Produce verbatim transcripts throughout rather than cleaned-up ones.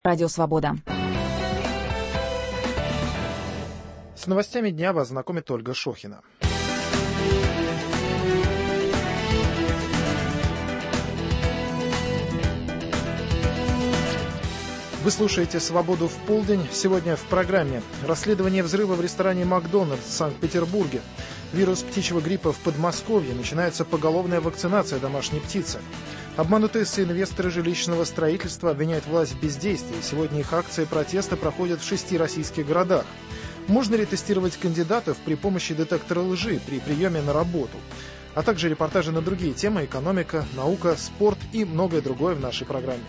Радио Свобода. С новостями дня вас знакомит Ольга Шохина. Вы слушаете «Свободу в полдень». Сегодня в программе: расследование взрыва в ресторане «Макдональдс» в Санкт-Петербурге. Вирус птичьего гриппа в Подмосковье. Начинается поголовная вакцинация домашней птицы. Обманутые соинвесторы жилищного строительства обвиняют власть в бездействии. Сегодня их акции протеста проходят в шести российских городах. Можно ли тестировать кандидатов при помощи детектора лжи при приеме на работу? А также репортажи на другие темы: экономика, наука, спорт и многое другое в нашей программе.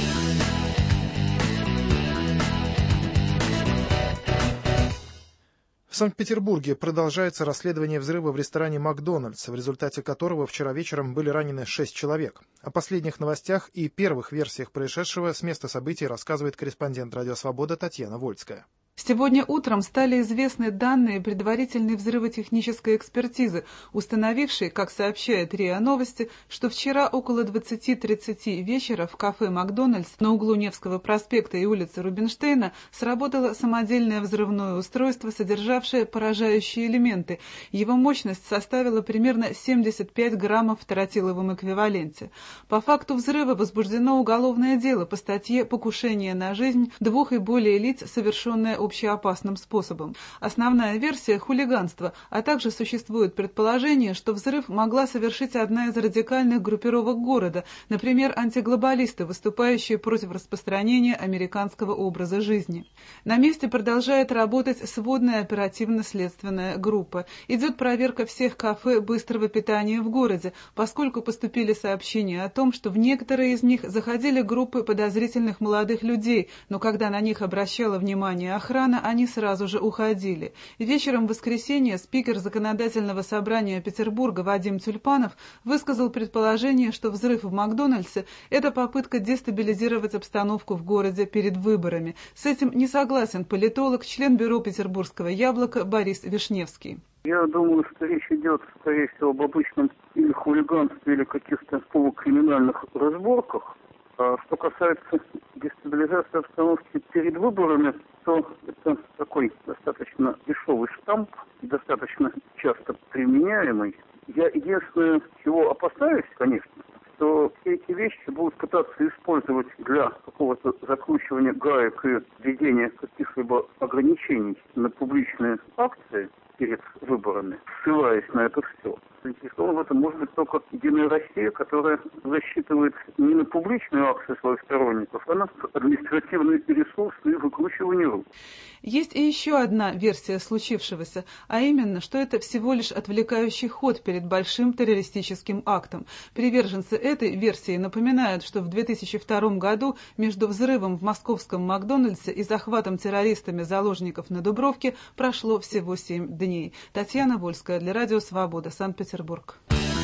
В Санкт-Петербурге продолжается расследование взрыва в ресторане «Макдональдс», в результате которого вчера вечером были ранены шесть человек. О последних новостях и первых версиях происшедшего с места событий рассказывает корреспондент «Радио Свобода» Татьяна Вольская. Сегодня утром стали известны данные предварительной взрывотехнической экспертизы, установившей, как сообщает РИА Новости, что вчера около двадцати-тридцати вечера в кафе «Макдональдс» на углу Невского проспекта и улицы Рубинштейна сработало самодельное взрывное устройство, содержавшее поражающие элементы. Его мощность составила примерно семьдесят пять граммов в тротиловом эквиваленте. По факту взрыва возбуждено уголовное дело по статье «Покушение на жизнь двух и более лиц, совершенное общеопасным способом». Основная версия – хулиганство, а также существует предположение, что взрыв могла совершить одна из радикальных группировок города, например, антиглобалисты, выступающие против распространения американского образа жизни. На месте продолжает работать сводная оперативно-следственная группа. Идет проверка всех кафе быстрого питания в городе, поскольку поступили сообщения о том, что в некоторые из них заходили группы подозрительных молодых людей, но когда на них обращала внимание охрана, Охрана, они сразу же уходили. Вечером в воскресенье спикер Законодательного собрания Петербурга Вадим Тюльпанов высказал предположение, что взрыв в Макдональдсе – это попытка дестабилизировать обстановку в городе перед выборами. С этим не согласен политолог, член бюро Петербургского «Яблока» Борис Вишневский. Я думаю, что речь идет, скорее всего, об обычном или хулиганстве, или каких-то полукриминальных разборках. А что касается дестабилизации обстановки перед выборами, то это такой достаточно дешевый штамп, достаточно часто применяемый. Я единственное, чего опасаюсь, конечно, что все эти вещи будут пытаться использовать для какого-то закручивания гаек и введения каких-либо ограничений на публичные акции перед выборами, ссылаясь на это все. Заинтересован в этом может быть только Единая Россия, которая засчитывает не на публичные акции своих сторонников, а на административные ресурсы и выкручивание рук. Есть и еще одна версия случившегося, а именно, что это всего лишь отвлекающий ход перед большим террористическим актом. Приверженцы этой версии напоминают, что в две тысячи втором году между взрывом в московском Макдональдсе и захватом террористами заложников на Дубровке прошло всего семь дней. Татьяна Вольская для Радио Свобода, Санкт-Петербург.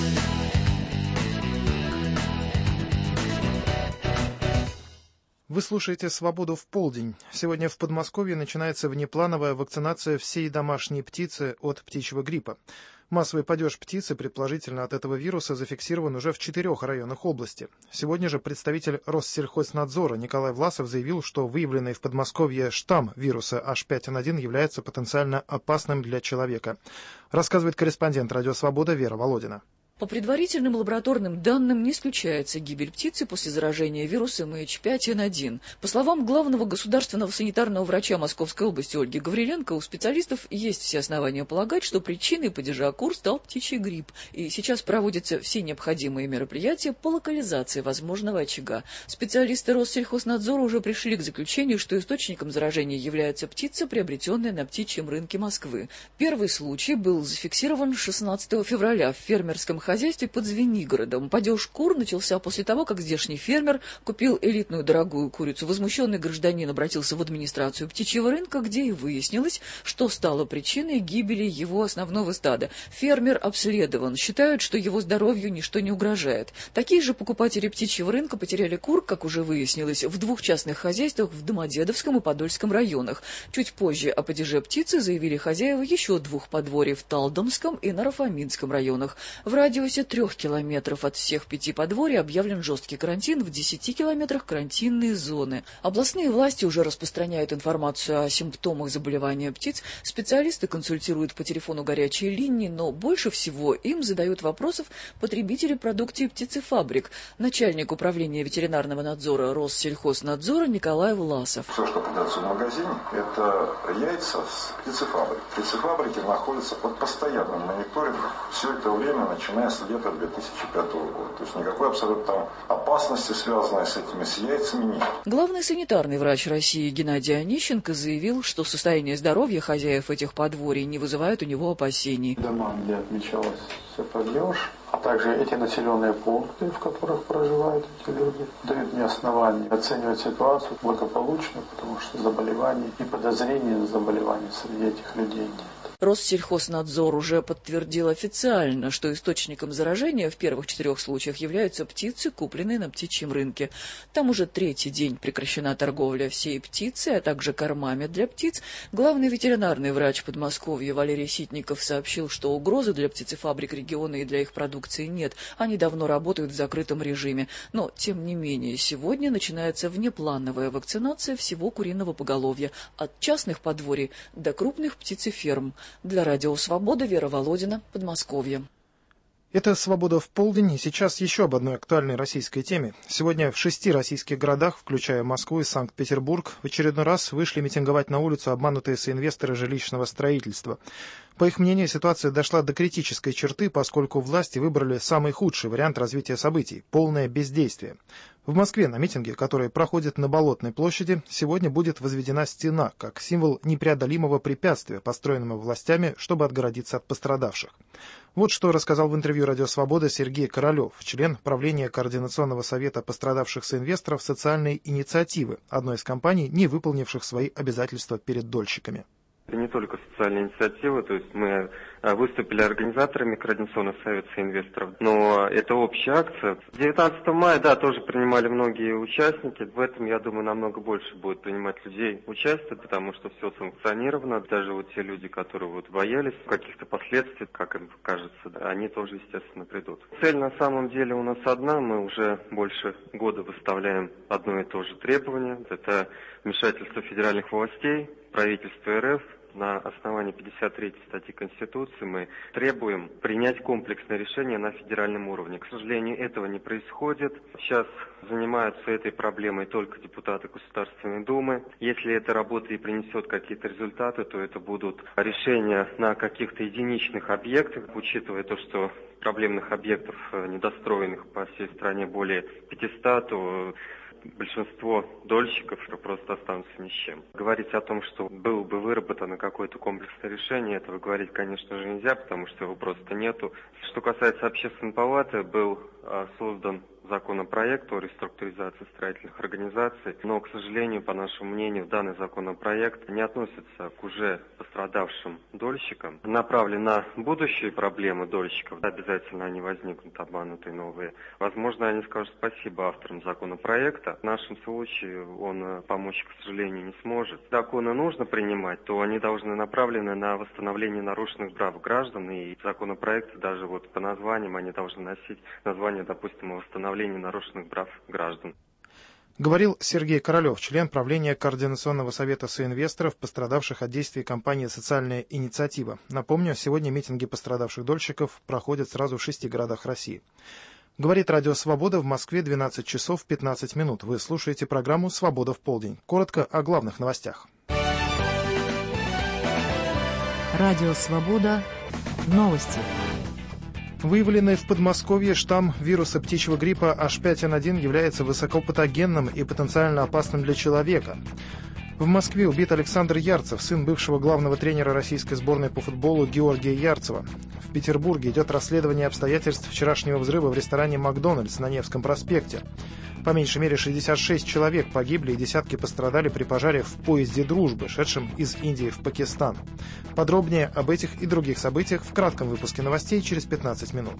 Вы слушаете «Свободу в полдень». Сегодня в Подмосковье начинается внеплановая вакцинация всей домашней птицы от птичьего гриппа. Массовый падеж птицы, предположительно от этого вируса, зафиксирован уже в четырех районах области. Сегодня же представитель Россельхознадзора Николай Власов заявил, что выявленный в Подмосковье штамм вируса эйч пять эн один является потенциально опасным для человека. Рассказывает корреспондент «Радио Свобода» Вера Володина. По предварительным лабораторным данным, не исключается гибель птицы после заражения вирусом эйч пять эн один. По словам главного государственного санитарного врача Московской области Ольги Гавриленко, у специалистов есть все основания полагать, что причиной падежа кур стал птичий грипп. И сейчас проводятся все необходимые мероприятия по локализации возможного очага. Специалисты Россельхознадзора уже пришли к заключению, что источником заражения является птица, приобретенная на птичьем рынке Москвы. Первый случай был зафиксирован шестнадцатого февраля в фермерском хозяйстве под Звенигородом. Падеж кур начался после того, как здешний фермер купил элитную дорогую курицу. Возмущенный гражданин обратился в администрацию птичьего рынка, где и выяснилось, что стало причиной гибели его основного стада. Фермер обследован. Считают, что его здоровью ничто не угрожает. Такие же покупатели птичьего рынка потеряли кур, как уже выяснилось, в двух частных хозяйствах в Домодедовском и Подольском районах. Чуть позже о падеже птицы заявили хозяева еще двух подворий в Талдомском и Нарафаминском районах. В радио радиусе трех километров от всех пяти подворий объявлен жесткий карантин, в десяти километрах карантинные зоны. Областные власти уже распространяют информацию о симптомах заболевания птиц, специалисты консультируют по телефону горячей линии, но больше всего им задают вопросов потребители продукции птицефабрик. Начальник управления ветеринарного надзора Россельхознадзора Николай Власов. Все, что продается в магазине, это яйца с птицефабрик. Птицефабрики находятся под постоянным мониторингом все это время, начиная с лета две тысячи пятого года. То есть никакой абсолютно опасности, связанной с этими с яйцами, нет. Главный санитарный врач России Геннадий Онищенко заявил, что состояние здоровья хозяев этих подворий не вызывает у него опасений. Дома, где отмечалась сапогеж, а также эти населенные пункты, в которых проживают эти люди, дают мне основания оценивать ситуацию благополучно, потому что заболеваний и подозрений на заболевания среди этих людей нет. Россельхознадзор уже подтвердил официально, что источником заражения в первых четырех случаях являются птицы, купленные на птичьем рынке. Там уже третий день прекращена торговля всей птицей, а также кормами для птиц. Главный ветеринарный врач Подмосковья Валерий Ситников сообщил, что угрозы для птицефабрик региона и для их продукции нет. Они давно работают в закрытом режиме. Но, тем не менее, сегодня начинается внеплановая вакцинация всего куриного поголовья, от частных подворий до крупных птицеферм. Для радио «Свобода» Вера Володина, Подмосковье. Это «Свобода в полдень», и сейчас еще об одной актуальной российской теме. Сегодня в шести российских городах, включая Москву и Санкт-Петербург, в очередной раз вышли митинговать на улицу обманутые соинвесторы жилищного строительства. По их мнению, ситуация дошла до критической черты, поскольку власти выбрали самый худший вариант развития событий – полное бездействие. В Москве на митинге, который проходит на Болотной площади, сегодня будет возведена стена, как символ непреодолимого препятствия, построенного властями, чтобы отгородиться от пострадавших. Вот что рассказал в интервью «Радио Свобода» Сергей Королев, член правления Координационного совета пострадавших соинвесторов социальной инициативы, одной из компаний, не выполнивших свои обязательства перед дольщиками. Это не только социальная инициатива, то есть мы выступили организаторами Координационного совета инвесторов, но это общая акция. девятнадцатого мая, да, тоже принимали многие участники. В этом, я думаю, намного больше будет принимать людей участие, потому что все санкционировано. Даже вот те люди, которые вот боялись каких-то последствий, как им кажется, да, они тоже, естественно, придут. Цель на самом деле у нас одна. Мы уже больше года выставляем одно и то же требование. Это вмешательство федеральных властей, правительства РФ. На основании пятьдесят третьей статьи Конституции мы требуем принять комплексное решение на федеральном уровне. К сожалению, этого не происходит. Сейчас занимаются этой проблемой только депутаты Государственной Думы. Если эта работа и принесет какие-то результаты, то это будут решения на каких-то единичных объектах, учитывая то, что проблемных объектов недостроенных по всей стране более пятисот, то большинство дольщиков просто останутся ни с чем. Говорить о том, что было бы выработано какое-то комплексное решение, этого говорить, конечно же, нельзя, потому что его просто нету. Что касается общественной палаты, был а, создан законопроект о реструктуризации строительных организаций, но, к сожалению, по нашему мнению, данный законопроект не относится к уже пострадавшим дольщикам, направлен на будущие проблемы дольщиков. Обязательно они возникнут, обманутые новые. Возможно, они скажут спасибо авторам законопроекта. В нашем случае он помочь, к сожалению, не сможет. Законы нужно принимать, то они должны направлены на восстановление нарушенных прав граждан, и законопроекты даже вот по названиям они должны носить название, допустим, о восстановлении нарушенных прав граждан. Говорил Сергей Королев, член правления Координационного совета соинвесторов, пострадавших от действий компании «Социальная инициатива». Напомню, сегодня митинги пострадавших дольщиков проходят сразу в шести городах России. Говорит Радио Свобода, в Москве двенадцать часов пятнадцать минут. Вы слушаете программу «Свобода в полдень». Коротко о главных новостях. Радио Свобода. Новости. Выявленный в Подмосковье штамм вируса птичьего гриппа эйч пять эн один является высокопатогенным и потенциально опасным для человека. В Москве убит Александр Ярцев, сын бывшего главного тренера российской сборной по футболу Георгия Ярцева. В Петербурге идет расследование обстоятельств вчерашнего взрыва в ресторане «Макдональдс» на Невском проспекте. По меньшей мере шестьдесят шесть человек погибли и десятки пострадали при пожаре в поезде «Дружбы», шедшем из Индии в Пакистан. Подробнее об этих и других событиях в кратком выпуске новостей через пятнадцать минут.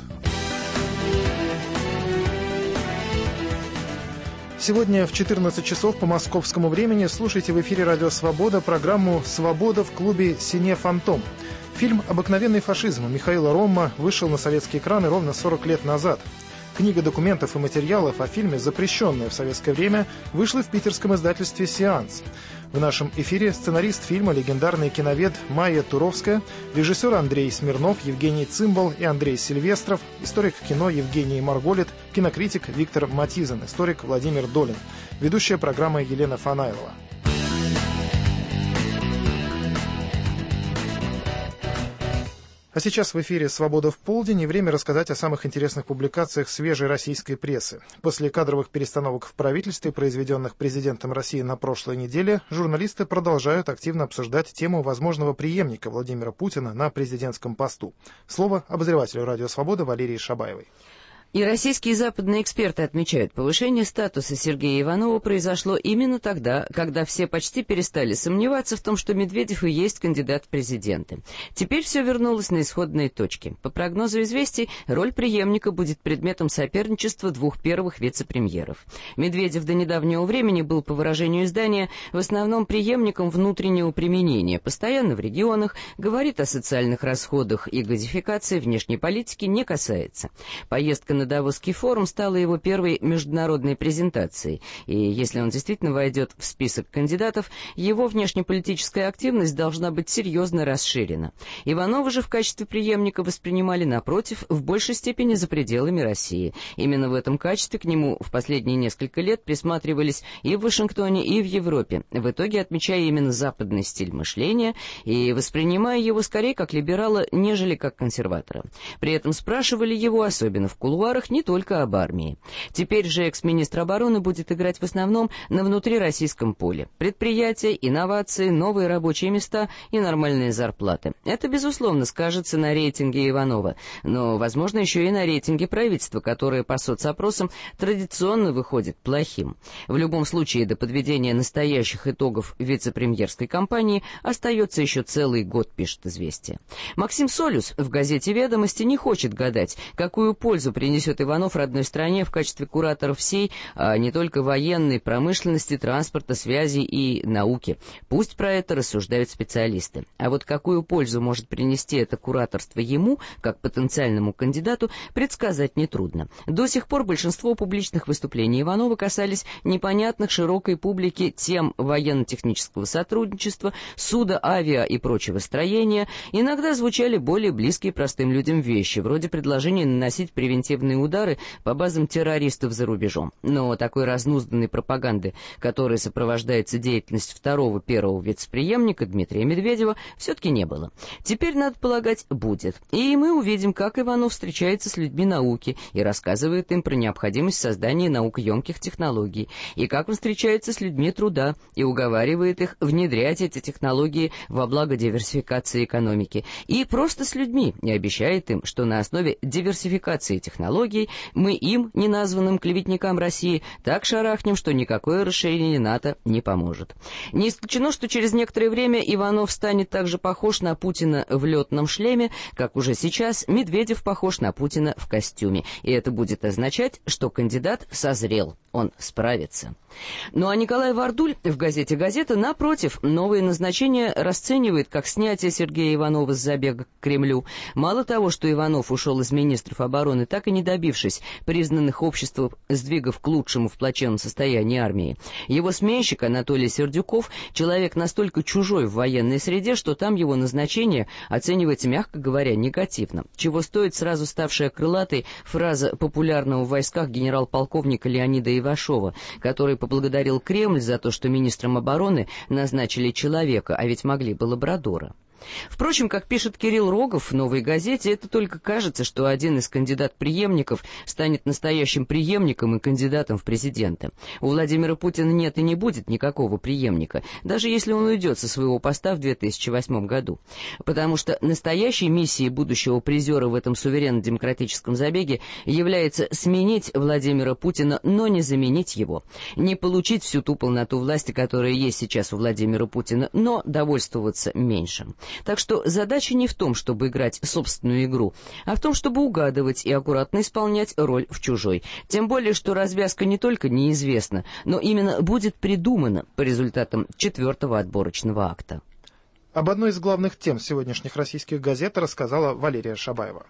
Сегодня в четырнадцать часов по московскому времени слушайте в эфире «Радио Свобода» программу «Свобода» в клубе «Сине Фантом». Фильм «Обыкновенный фашизм» Михаила Ромма вышел на советские экраны ровно сорок лет назад. Книга документов и материалов о фильме, запрещенная в советское время, вышла в питерском издательстве «Сеанс». В нашем эфире сценарист фильма, легендарный киновед Майя Туровская, режиссер Андрей Смирнов, Евгений Цимбал и Андрей Сильвестров, историк кино Евгений Марголит, кинокритик Виктор Матизан, историк Владимир Долин. Ведущая программы Елена Фанайлова. А сейчас в эфире «Свобода в полдень» и время рассказать о самых интересных публикациях свежей российской прессы. После кадровых перестановок в правительстве, произведенных президентом России на прошлой неделе, журналисты продолжают активно обсуждать тему возможного преемника Владимира Путина на президентском посту. Слово обозревателю «Радио Свобода» Валерии Шабаевой. И российские и западные эксперты отмечают, повышение статуса Сергея Иванова произошло именно тогда, когда все почти перестали сомневаться в том, что Медведев и есть кандидат в президенты. Теперь все вернулось на исходные точки. По прогнозу «Известий», роль преемника будет предметом соперничества двух первых вице-премьеров. Медведев до недавнего времени был, по выражению издания, в основном преемником внутреннего применения, постоянно в регионах, говорит о социальных расходах и газификации внешней политики не касается. Поездка на Давосский форум стала его первой международной презентацией, и если он действительно войдет в список кандидатов, его внешнеполитическая активность должна быть серьезно расширена. Иванова же в качестве преемника воспринимали, напротив, в большей степени за пределами России. Именно в этом качестве к нему в последние несколько лет присматривались и в Вашингтоне, и в Европе, в итоге отмечая именно западный стиль мышления и воспринимая его скорее как либерала, нежели как консерватора. При этом спрашивали его, особенно в кулуарах, не только об армии. Теперь же экс-министр обороны будет играть в основном на внутрироссийском поле. Предприятия, инновации, новые рабочие места и нормальные зарплаты. Это, безусловно, скажется на рейтинге Иванова, но, возможно, еще и на рейтинге правительства, которое по соцопросам традиционно выходит плохим. В любом случае, до подведения настоящих итогов вице-премьерской кампании остается еще целый год, пишет «Известия». Максим Солюс в газете «Ведомости» не хочет гадать, какую пользу принесет Иванов родной стране в качестве куратора всей, а не только военной, промышленности, транспорта, связи и науки. Пусть про это рассуждают специалисты. А вот какую пользу может принести это кураторство ему, как потенциальному кандидату, предсказать нетрудно. До сих пор большинство публичных выступлений Иванова касались непонятных широкой публике тем военно-технического сотрудничества, суда, авиа и прочего строения. Иногда звучали более близкие простым людям вещи, вроде предложения наносить превентивные удары по базам террористов за рубежом. Но такой разнузданной пропаганды, которой сопровождается деятельность второго первого вице-преемника Дмитрия Медведева, все-таки не было. Теперь, надо полагать, будет. И мы увидим, как Иванов встречается с людьми науки и рассказывает им про необходимость создания наукоемких технологий, и как он встречается с людьми труда и уговаривает их внедрять эти технологии во благо диверсификации экономики, и просто с людьми, и обещает им, что на основе диверсификации технологий мы им, неназванным клеветникам России, так шарахнем, что никакое расширение НАТО не поможет. Не исключено, что через некоторое время Иванов станет также похож на Путина в летном шлеме, как уже сейчас Медведев похож на Путина в костюме, и это будет означать, что кандидат созрел, он справится. Ну а Николай Вардуль в газете «Газета», напротив, новые назначения расценивает как снятие Сергея Иванова с забега к Кремлю. Мало того, что Иванов ушел из министров обороны, так и не добившись признанных обществом сдвигов к лучшему в плачевном состоянии армии. Его сменщик Анатолий Сердюков — человек настолько чужой в военной среде, что там его назначение оценивается, мягко говоря, негативно. Чего стоит сразу ставшая крылатой фраза популярного в войсках генерал-полковника Леонида Ивашова, который поблагодарил Кремль за то, что министром обороны назначили человека, а ведь могли бы лабрадора. Впрочем, как пишет Кирилл Рогов в «Новой газете», это только кажется, что один из кандидат-преемников станет настоящим преемником и кандидатом в президенты. У Владимира Путина нет и не будет никакого преемника, даже если он уйдет со своего поста в две тысячи восьмом году. Потому что настоящей миссией будущего призера в этом суверенно-демократическом забеге является сменить Владимира Путина, но не заменить его. Не получить всю ту полноту власти, которая есть сейчас у Владимира Путина, но довольствоваться меньшим. Так что задача не в том, чтобы играть собственную игру, а в том, чтобы угадывать и аккуратно исполнять роль в чужой. Тем более, что развязка не только неизвестна, но именно будет придумана по результатам четвертого отборочного акта. Об одной из главных тем сегодняшних российских газет рассказала Валерия Шабаева.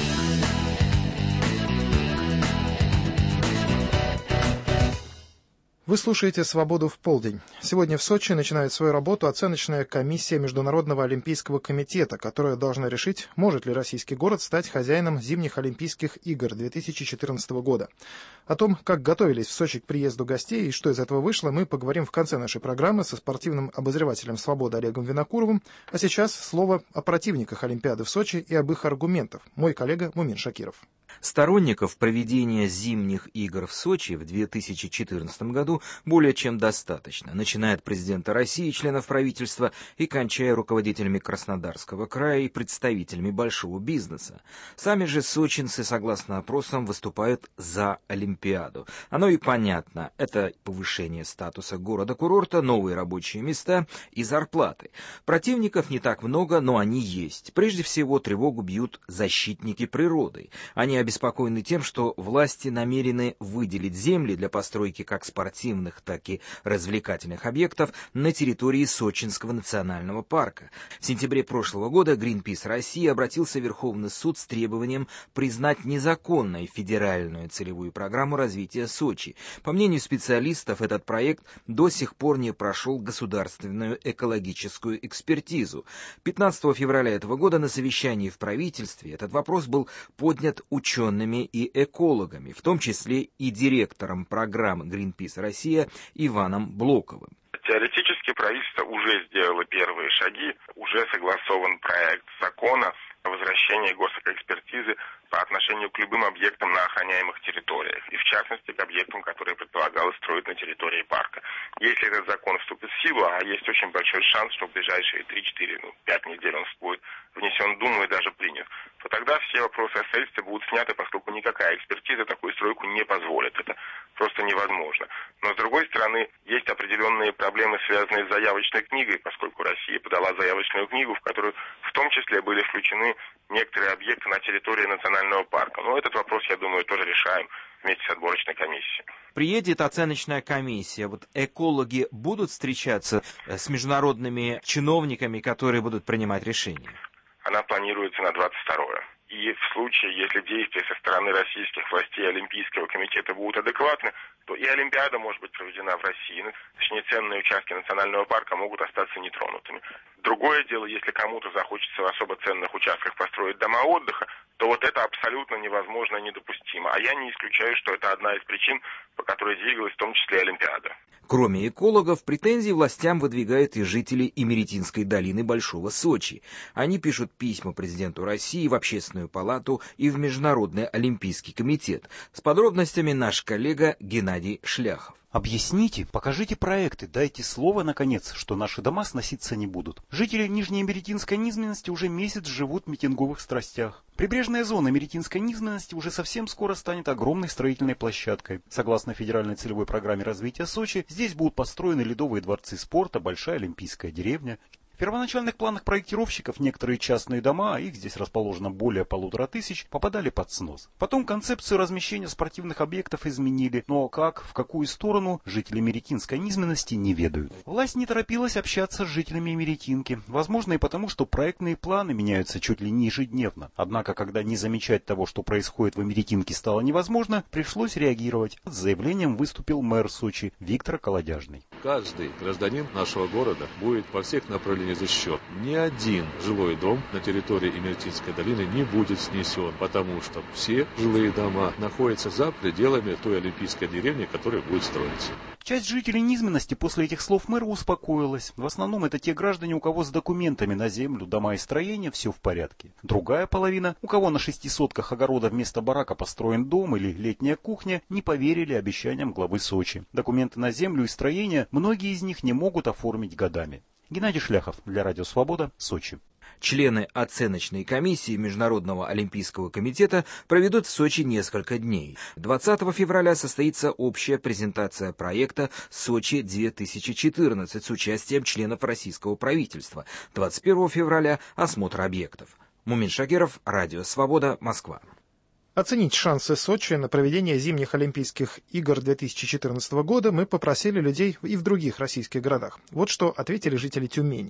Вы слушаете «Свободу в полдень». Сегодня в Сочи начинает свою работу оценочная комиссия Международного олимпийского комитета, которая должна решить, может ли российский город стать хозяином зимних Олимпийских игр две тысячи четырнадцатого года. О том, как готовились в Сочи к приезду гостей и что из этого вышло, мы поговорим в конце нашей программы со спортивным обозревателем «Свободы» Олегом Винокуровым. А сейчас слово о противниках Олимпиады в Сочи и об их аргументах. Мой коллега Мумин Шакиров. Сторонников проведения зимних игр в Сочи в две тысячи четырнадцатом году более чем достаточно, начиная от президента России, членов правительства и кончая руководителями Краснодарского края и представителями большого бизнеса. Сами же сочинцы, согласно опросам, выступают за Олимпиаду. Оно и понятно. Это повышение статуса города-курорта, новые рабочие места и зарплаты. Противников не так много, но они есть. Прежде всего, тревогу бьют защитники природы. Они обеспокоены тем, что власти намерены выделить земли для постройки как спортивных, так и развлекательных объектов на территории Сочинского национального парка. В сентябре прошлого года Greenpeace России обратился в Верховный суд с требованием признать незаконной федеральную целевую программу развития Сочи. По мнению специалистов, этот проект до сих пор не прошел государственную экологическую экспертизу. пятнадцатого февраля этого года на совещании в правительстве этот вопрос был поднят учеными и экологами, в том числе и директором программы Greenpeace Россия Иваном Блоковым. Теоретически правительство уже сделало первые шаги, уже согласован проект закона о возвращении госэкспертизы по отношению к любым объектам на охраняемых территориях, и в частности к объектам, которые предполагалось строить на территории парка. Если этот закон вступит в силу, а есть очень большой шанс, что в ближайшие три-четыре, ну, пять недель он будет внесен в Думу и даже принят, то тогда все вопросы о строительстве будут сняты, поскольку никакая экспертиза такую стройку не позволит. Это просто невозможно. Но, с другой стороны, есть определенные проблемы, связанные с заявочной книгой, поскольку Россия подала заявочную книгу, в которую в том числе были включены некоторые объекты на территории национального парка. Но этот вопрос, я думаю, тоже решаем вместе с отборочной комиссией. Приедет оценочная комиссия. Вот экологи будут встречаться с международными чиновниками, которые будут принимать решения? Она планируется на двадцать второе. И в случае, если действия со стороны российских властей Олимпийского комитета будут адекватны, то и Олимпиада может быть проведена в России. Точнее, ценные участки национального парка могут остаться нетронутыми. Другое дело, если кому-то захочется в особо ценных участках построить дома отдыха, то вот это абсолютно невозможно и недопустимо. А я не исключаю, что это одна из причин, по которой двигалась в том числе Олимпиада. Кроме экологов, претензии властям выдвигают и жители Имеретинской долины Большого Сочи. Они пишут письма президенту России, в Общественную палату и в Международный олимпийский комитет. С подробностями наш коллега Геннадий Шляхов. Объясните, покажите проекты, дайте слово, наконец, что наши дома сноситься не будут. Жители Нижней Имеретинской низменности уже месяц живут в митинговых страстях. Прибрежная зона Имеретинской низменности уже совсем скоро станет огромной строительной площадкой. Согласно федеральной целевой программе развития Сочи, здесь будут построены ледовые дворцы спорта, большая олимпийская деревня. В первоначальных планах проектировщиков некоторые частные дома, их здесь расположено более полутора тысяч, попадали под снос. Потом концепцию размещения спортивных объектов изменили, но как, в какую сторону, жители Имеретинской низменности не ведают. Власть не торопилась общаться с жителями Имеретинки, возможно и потому, что проектные планы меняются чуть ли не ежедневно. Однако, когда не замечать того, что происходит в Имеретинке, стало невозможно, пришлось реагировать. С заявлением выступил мэр Сочи Виктор Колодяжный. Каждый гражданин нашего города будет во всех направлениях защищен. Ни один жилой дом на территории Имеретинской долины не будет снесен, потому что все жилые дома находятся за пределами той олимпийской деревни, которая будет строиться. Часть жителей низменности после этих слов мэра успокоилась. В основном это те граждане, у кого с документами на землю, дома и строения все в порядке. Другая половина, у кого на шести сотках огорода вместо барака построен дом или летняя кухня, не поверили обещаниям главы Сочи. Документы на землю и строения многие из них не могут оформить годами. Геннадий Шляхов для Радио Свобода, Сочи. Члены оценочной комиссии Международного олимпийского комитета проведут в Сочи несколько дней. двадцатого февраля состоится общая презентация проекта «Сочи-две тысячи четырнадцать» с участием членов российского правительства. двадцать первого февраля – осмотр объектов. Мумин Шакиров, Радио Свобода, Москва. Оценить шансы Сочи на проведение зимних Олимпийских игр две тысячи четырнадцатого года мы попросили людей и в других российских городах. Вот что ответили жители Тюмени.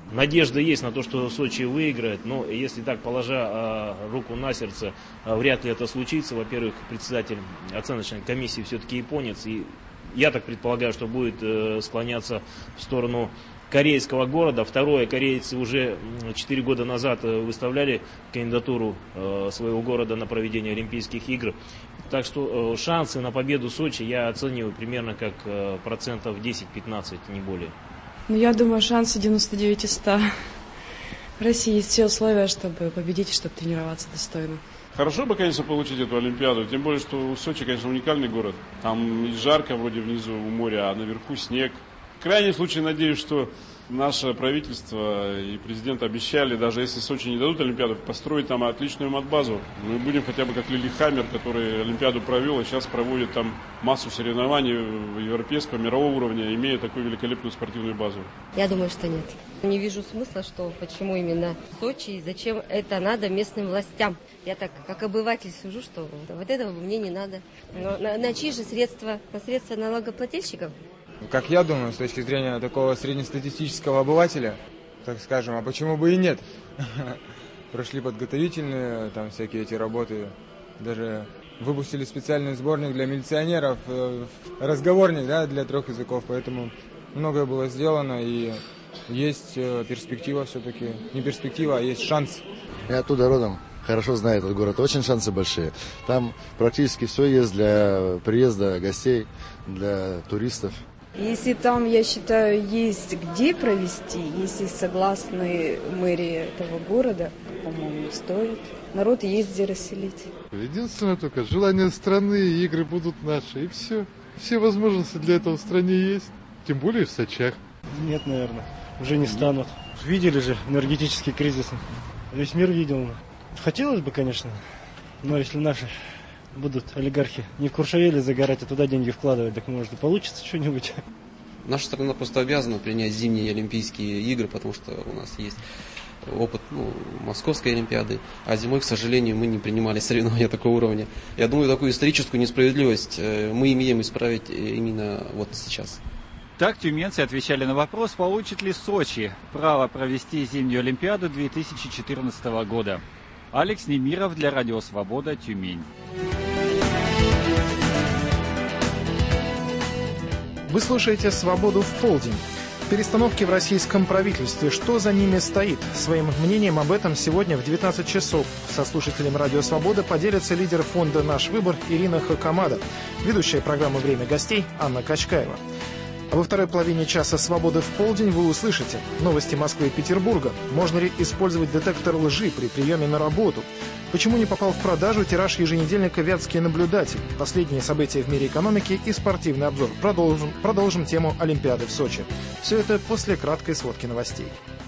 Надежда есть на то, что Сочи выиграет, но если так, положа руку на сердце, вряд ли это случится. Во-первых, председатель оценочной комиссии все-таки японец, и я так предполагаю, что будет склоняться в сторону корейского города. Второе, корейцы уже четыре года назад выставляли кандидатуру своего города на проведение Олимпийских игр. Так что шансы на победу Сочи я оцениваю примерно как процентов десять-пятнадцать, не более. Ну, я думаю, шансы девяносто девять из ста. В России есть все условия, чтобы победить и чтобы тренироваться достойно. Хорошо бы, конечно, получить эту Олимпиаду, тем более, что Сочи, конечно, уникальный город. Там жарко вроде внизу у моря, а наверху снег. В крайнем случае, надеюсь, что наше правительство и президент обещали, даже если Сочи не дадут Олимпиаду, построить там отличную матбазу. Мы будем хотя бы как Лилихаммер, который Олимпиаду провел, а сейчас проводит там массу соревнований европейского, мирового уровня, имея такую великолепную спортивную базу. Я думаю, что нет. Не вижу смысла, что почему именно Сочи и зачем это надо местным властям. Я так, как обыватель, сужу, что вот этого мне не надо. Но на, на чьи же средства? На средства налогоплательщиков? Как я думаю, с точки зрения такого среднестатистического обывателя, так скажем, а почему бы и нет? Прошли подготовительные, там всякие эти работы, даже выпустили специальный сборник для милиционеров, разговорник, да, для трех языков, поэтому многое было сделано и есть перспектива все-таки, не перспектива, а есть шанс. Я оттуда родом. Хорошо знаю этот город, очень шансы большие. Там практически все есть для приезда гостей, для туристов. Если там, я считаю, есть где провести, если согласны мэрии этого города, по-моему, не стоит. Народ есть где расселить. Единственное только, желание страны, игры будут наши, и все. Все возможности для этого в стране есть, тем более в Сочах. Нет, наверное, уже не станут. Видели же энергетический кризис, весь мир видел. Хотелось бы, конечно, но если наши будут олигархи не в Куршавеле загорать, а туда деньги вкладывать, так может и получится что-нибудь. Наша страна просто обязана принять зимние Олимпийские игры, потому что у нас есть опыт ну, Московской Олимпиады, а зимой, к сожалению, мы не принимали соревнования такого уровня. Я думаю, такую историческую несправедливость мы имеем исправить именно вот сейчас. Так тюменцы отвечали на вопрос, получит ли Сочи право провести зимнюю Олимпиаду две тысячи четырнадцатого года. Алекс Немиров для Радио Свобода, Тюмень. Вы слушаете «Свободу в полдень». Перестановки в российском правительстве. Что за ними стоит? Своим мнением об этом сегодня в девятнадцать часов со слушателем Радио Свобода поделится лидер фонда «Наш выбор» Ирина Хакамада, ведущая программы «Время гостей» Анна Качкаева. А во второй половине часа «Свободы в полдень» вы услышите новости Москвы и Петербурга. Можно ли использовать детектор лжи при приеме на работу? Почему не попал в продажу тираж еженедельника «Вятский наблюдатель»? Последние события в мире экономики и спортивный обзор. Продолжим, продолжим тему Олимпиады в Сочи. Все это после краткой сводки новостей.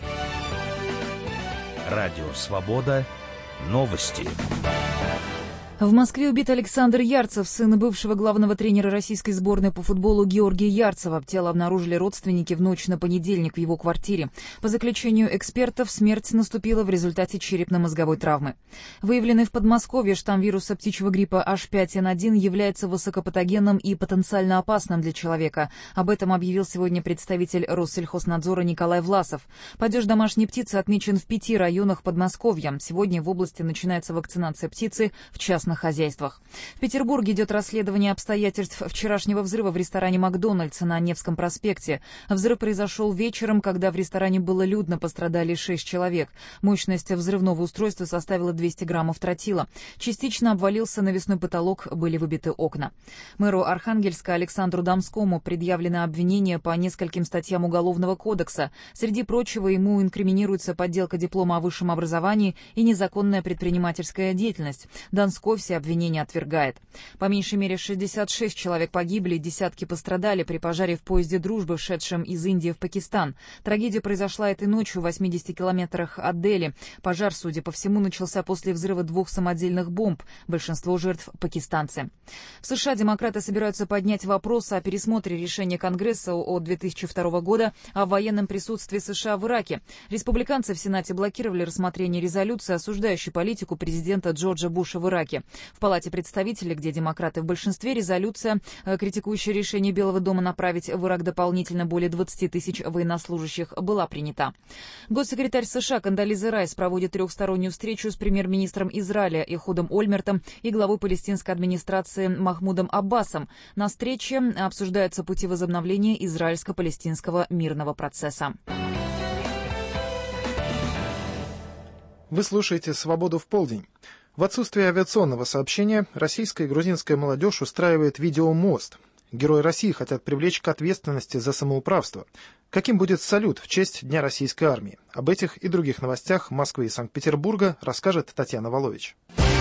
Радио «Свобода». Новости. В Москве убит Александр Ярцев, сын бывшего главного тренера российской сборной по футболу Георгия Ярцева. Тело обнаружили родственники в ночь на понедельник в его квартире. По заключению экспертов, смерть наступила в результате черепно-мозговой травмы. Выявленный в Подмосковье штамм вируса птичьего гриппа эйч пять эн один является высокопатогенным и потенциально опасным для человека. Об этом объявил сегодня представитель Россельхознадзора Николай Власов. Падеж домашней птицы отмечен в пяти районах Подмосковья. Сегодня в области начинается вакцинация птицы, в частности, хозяйствах. В Петербурге идет расследование обстоятельств вчерашнего взрыва в ресторане «Макдональдс» на Невском проспекте. Взрыв произошел вечером, когда в ресторане было людно, пострадали шесть человек. Мощность взрывного устройства составила двести граммов тротила. Частично обвалился навесной потолок, были выбиты окна. Мэру Архангельска Александру Домскому предъявлено обвинение по нескольким статьям Уголовного кодекса. Среди прочего, ему инкриминируется подделка диплома о высшем образовании и незаконная предпринимательская деятельность. Донской все обвинения отвергает. По меньшей мере шестьдесят шесть человек погибли, десятки пострадали при пожаре в поезде «Дружбы», шедшем из Индии в Пакистан. Трагедия произошла этой ночью в восьмидесяти километрах от Дели. Пожар, судя по всему, начался после взрыва двух самодельных бомб. Большинство жертв – пакистанцы. В США демократы собираются поднять вопрос о пересмотре решения Конгресса от две тысячи второго года о военном присутствии США в Ираке. Республиканцы в Сенате блокировали рассмотрение резолюции, осуждающей политику президента Джорджа Буша в Ираке. В Палате представителей, где демократы в большинстве, резолюция, критикующая решение Белого дома направить в Ирак дополнительно более двадцати тысяч военнослужащих, была принята. Госсекретарь США Кондолиза Райс проводит трехстороннюю встречу с премьер-министром Израиля Эхудом Ольмертом и главой палестинской администрации Махмудом Аббасом. На встрече обсуждаются пути возобновления израильско-палестинского мирного процесса. Вы слушаете «Свободу в полдень». В отсутствие авиационного сообщения российская и грузинская молодежь устраивает видеомост. Герои России хотят привлечь к ответственности за самоуправство. Каким будет салют в честь Дня российской армии? Об этих и других новостях Москвы и Санкт-Петербурга расскажет Татьяна Волович.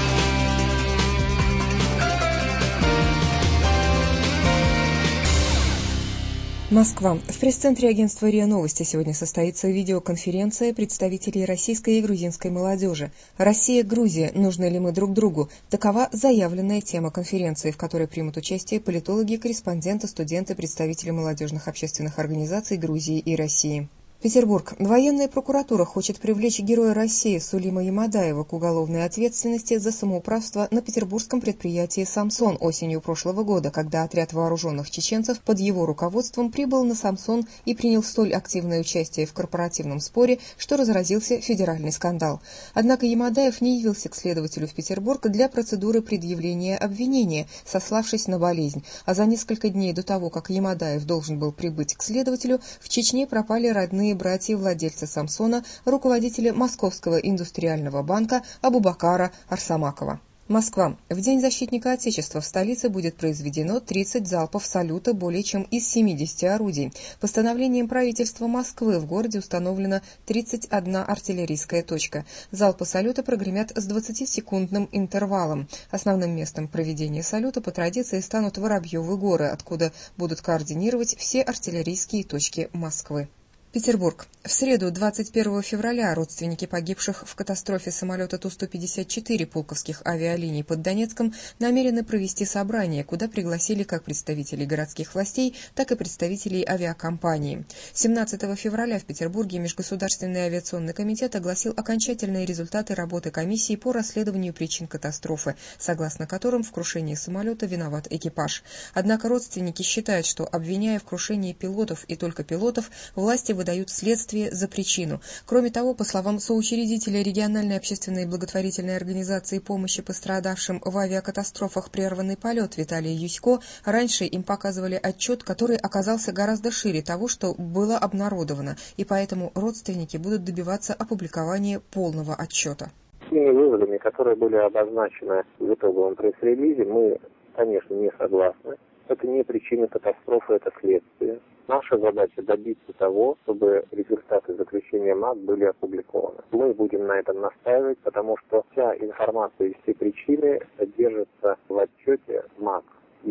Москва. В пресс-центре агентства РИА Новости сегодня состоится видеоконференция представителей российской и грузинской молодежи. «Россия, Грузия. Нужны ли мы друг другу?» Такова заявленная тема конференции, в которой примут участие политологи, корреспонденты, студенты, представители молодежных общественных организаций Грузии и России. Петербург. Военная прокуратура хочет привлечь героя России Сулима Ямадаева к уголовной ответственности за самоуправство на петербургском предприятии «Самсон» осенью прошлого года, когда отряд вооруженных чеченцев под его руководством прибыл на «Самсон» и принял столь активное участие в корпоративном споре, что разразился федеральный скандал. Однако Ямадаев не явился к следователю в Петербург для процедуры предъявления обвинения, сославшись на болезнь. А за несколько дней до того, как Ямадаев должен был прибыть к следователю, в Чечне пропали родные братья владельца «Самсона», руководителя Московского индустриального банка Абубакара Арсамакова. Москва. В День защитника Отечества в столице будет произведено тридцать залпов салюта более чем из семидесяти орудий. Постановлением правительства Москвы в городе установлена тридцать одна артиллерийская точка. Залпы салюта прогремят с двадцатисекундным интервалом. Основным местом проведения салюта по традиции станут Воробьевы горы, откуда будут координировать все артиллерийские точки Москвы. Петербург. В среду, двадцать первого февраля, родственники погибших в катастрофе самолета Ту сто пятьдесят четыре пулковских авиалиний под Донецком намерены провести собрание, куда пригласили как представителей городских властей, так и представителей авиакомпании. семнадцатого февраля в Петербурге Межгосударственный авиационный комитет огласил окончательные результаты работы комиссии по расследованию причин катастрофы, согласно которым в крушении самолета виноват экипаж. Однако родственники считают, что, обвиняя в крушении пилотов и только пилотов, власти выдают следствие за причину. Кроме того, по словам соучредителя региональной общественной благотворительной организации помощи пострадавшим в авиакатастрофах «Прерванный полет» Виталия Юсько, раньше им показывали отчет, который оказался гораздо шире того, что было обнародовано, и поэтому родственники будут добиваться опубликования полного отчета. С теми выводами, которые были обозначены в итоговом пресс-релизе, мы, конечно, не согласны. Это не причина катастрофы, это следствие. Наша задача добиться того, чтобы результаты заключения МАК были опубликованы. Мы будем на этом настаивать, потому что вся информация и все причины содержатся в отчете МАК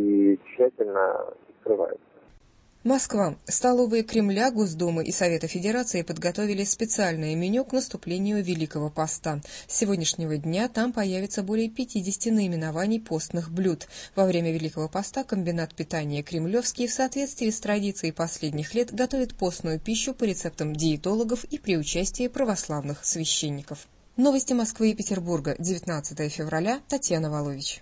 и тщательно скрываются. Москва. Столовые Кремля, Госдумы и Совета Федерации подготовили специальное меню к наступлению Великого Поста. С сегодняшнего дня там появится более пятидесяти наименований постных блюд. Во время Великого Поста комбинат питания «Кремлевский» в соответствии с традицией последних лет готовит постную пищу по рецептам диетологов и при участии православных священников. Новости Москвы и Петербурга. девятнадцатого февраля. Татьяна Волович.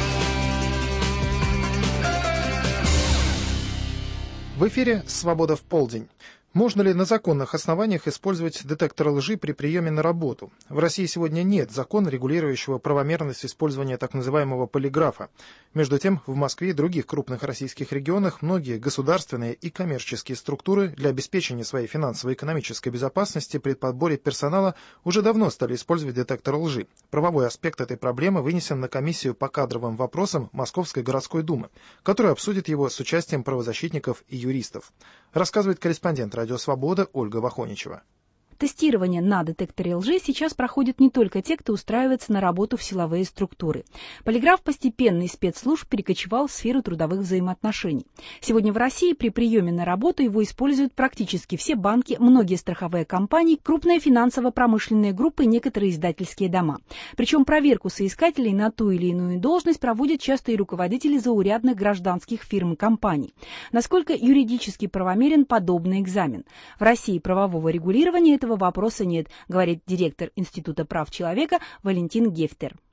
В эфире «Свобода в полдень». Можно ли на законных основаниях использовать детектор лжи при приеме на работу? В России сегодня нет закона, регулирующего правомерность использования так называемого полиграфа. Между тем, в Москве и других крупных российских регионах многие государственные и коммерческие структуры для обеспечения своей финансово-экономической безопасности при подборе персонала уже давно стали использовать детектор лжи. Правовой аспект этой проблемы вынесен на комиссию по кадровым вопросам Московской городской думы, которая обсудит его с участием правозащитников и юристов. Рассказывает корреспондент «Радио Свобода» Ольга Вахоничева. Тестирование на детекторе лжи сейчас проходят не только те, кто устраивается на работу в силовые структуры. Полиграф постепенно из спецслужб перекочевал в сферу трудовых взаимоотношений. Сегодня в России при приеме на работу его используют практически все банки, многие страховые компании, крупные финансово-промышленные группы и некоторые издательские дома. Причем проверку соискателей на ту или иную должность проводят часто и руководители заурядных гражданских фирм и компаний. Насколько юридически правомерен подобный экзамен? В России правового регулирования этого вопроса нет, говорит директор Института прав человека Валентин Гефтер.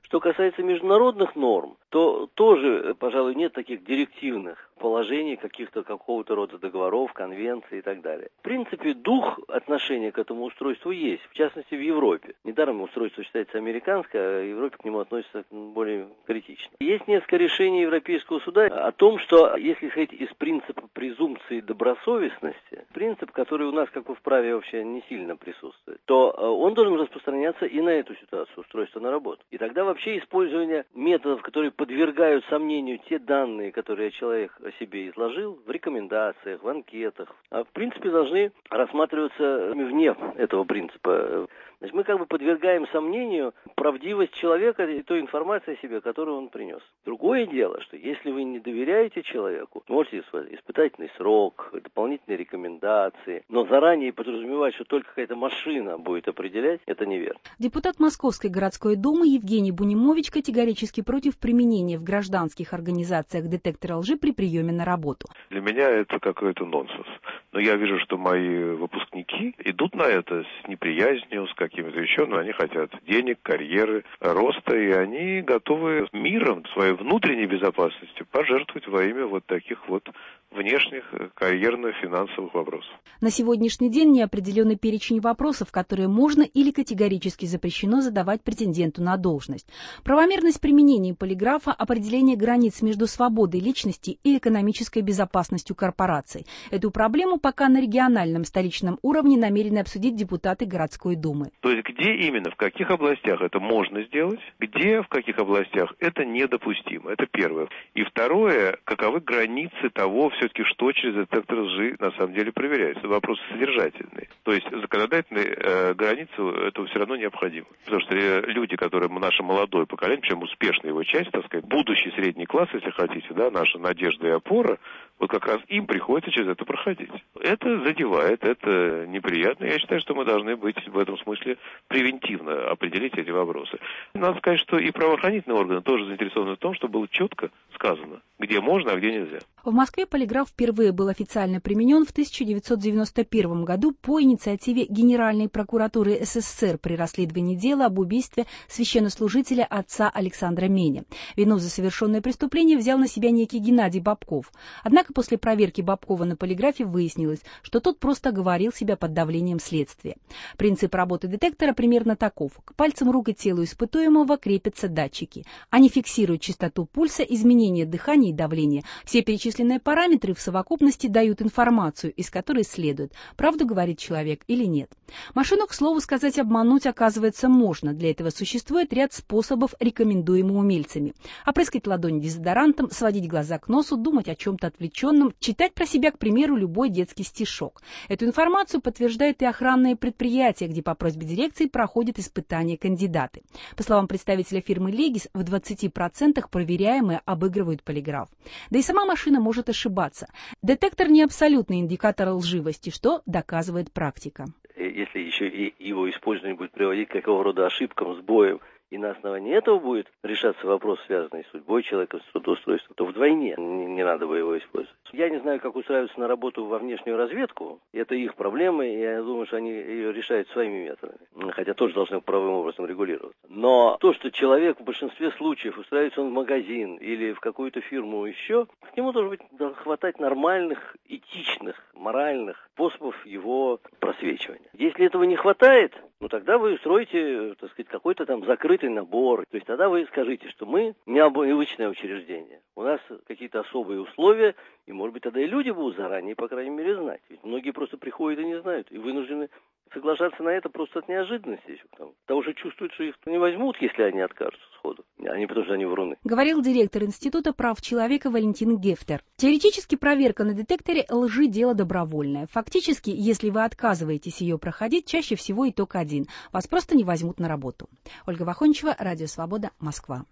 Что касается международных норм, то тоже, пожалуй, нет таких директивных положений, каких-то какого-то рода договоров, конвенций и так далее. В принципе, дух отношения к этому устройству есть, в частности в Европе. Недаром устройство считается американское, а в Европе к нему относятся более критично. Есть несколько решений Европейского суда о том, что если исходить из принципа презумпции добросовестности, принцип, который у нас как бы в праве вообще не сильно присутствует, то он должен распространяться и на эту ситуацию устройства на работу. И тогда вообще использование методов, которые подвергают сомнению те данные, которые человек о себе изложил, в рекомендациях, в анкетах, в принципе, должны рассматриваться вне этого принципа. Значит, мы как бы подвергаем сомнению правдивость человека и той информации о себе, которую он принес. Другое дело, что если вы не доверяете человеку, можете испытательный срок, дополнительные рекомендации, но заранее подразумевать, что только какая-то машина будет определять, это неверно. Депутат Московской городской думы Евгений Бунимович категорически против применения в гражданских организациях детектора лжи при приеме на работу. Для меня это какой-то нонсенс. Но я вижу, что мои выпускники идут на это с неприязнью, с какими-то еще, но они хотят денег, карьеры, роста, и они готовы миром, своей внутренней безопасностью пожертвовать во имя вот таких вот внешних карьерно-финансовых вопросов. На сегодняшний день не определенный перечень вопросов, которые можно или категорически запрещено задавать претенденту на должность. Правомерность применения полиграфа, определение границ между свободой личности и экономической безопасностью корпораций. Эту проблему пока на региональном столичном уровне намерены обсудить депутаты городской думы. То есть где именно, в каких областях это можно сделать, где, в каких областях это недопустимо. Это первое. И второе, каковы границы того, все-таки, что через детектор лжи на самом деле проверяется. Вопрос содержательный. То есть законодательные э, границы этого все равно необходимы. Потому что э, люди, которые наше молодое поколение, причем успешная его часть, так сказать, будущий средний класс, если хотите, да, наша надежда и опора, вот как раз им приходится через это проходить. Это задевает, это неприятно. Я считаю, что мы должны быть в этом смысле превентивно определить эти вопросы. Надо сказать, что и правоохранительные органы тоже заинтересованы в том, чтобы было четко сказано, где можно, а где нельзя. В Москве полиграф впервые был официально применен в тысяча девятьсот девяносто первом году по инициативе Генеральной прокуратуры СССР при расследовании дела об убийстве священнослужителя отца Александра Меня. Вину за совершенное преступление взял на себя некий Геннадий Бабков. Однако после проверки Бабкова на полиграфе выяснилось, что тот просто оговорил себя под давлением следствия. Принцип работы детектора примерно таков. К пальцам рук и телу испытуемого крепятся датчики. Они фиксируют частоту пульса, изменение дыхания и давления. Все перечисленные параметры в совокупности дают информацию, из которой следует, правду говорит человек или нет. Машину, к слову сказать, обмануть, оказывается, можно. Для этого существует ряд способов, рекомендуемых умельцами. Опрыскать ладонь дезодорантом, сводить глаза к носу, думать о чем-то отвлеченном, читать про себя, к примеру, любой детский стишок. Эту информацию подтверждают и охранные предприятия, где по просьбе дирекции проходят испытания кандидаты. По словам представителя фирмы «Легис», в двадцати процентах проверяемые обыгрывают полиграф. Да и сама машина может ошибаться. Детектор не абсолютный индикатор лживости, что доказывает практика. Если еще и его использование будет приводить к какого рода ошибкам, сбоям, и на основании этого будет решаться вопрос, связанный с судьбой человека, с трудоустройством, то вдвойне не, не надо бы его использовать. Я не знаю, как устраиваться на работу во внешнюю разведку. Это их проблемы, и я думаю, что они ее решают своими методами. Хотя тоже должны правовым образом регулироваться. Но то, что человек в большинстве случаев устраивается он в магазин или в какую-то фирму еще, к нему должно быть хватать нормальных, этичных, моральных способов его просвечивания. Если этого не хватает, ну тогда вы устроите, так сказать, какой-то там закрытый набор. То есть тогда вы скажите, что мы не обычное учреждение. У нас какие-то особые условия, и, может быть, тогда и люди будут заранее, по крайней мере, знать. Ведь многие просто приходят и не знают, и вынуждены соглашаться на это просто от неожиданности. Там, того же чувствуют, что их не возьмут, если они откажутся сходу, а не потому, что они вруны. Говорил директор Института прав человека Валентин Гефтер. Теоретически проверка на детекторе лжи – дело добровольное. Фактически, если вы отказываетесь ее проходить, чаще всего итог один. Вас просто не возьмут на работу. Ольга Вахончева, Радио Свобода, Москва.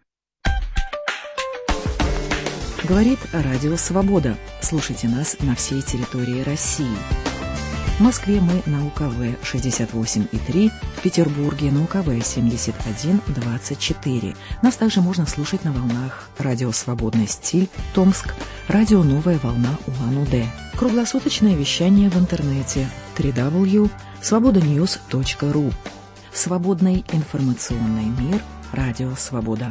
Говорит Радио Свобода. Слушайте нас на всей территории России. В Москве мы на У К В шестьдесят восемь и три, в Петербурге на У К В семьдесят один двадцать четыре. Нас также можно слушать на волнах Радио Свободный стиль, Томск, Радио Новая волна Улан-Удэ. Круглосуточное вещание в интернете дабл ю дабл ю дабл ю точка свобода ньюс точка ру. Свободный информационный мир Радио «Свобода».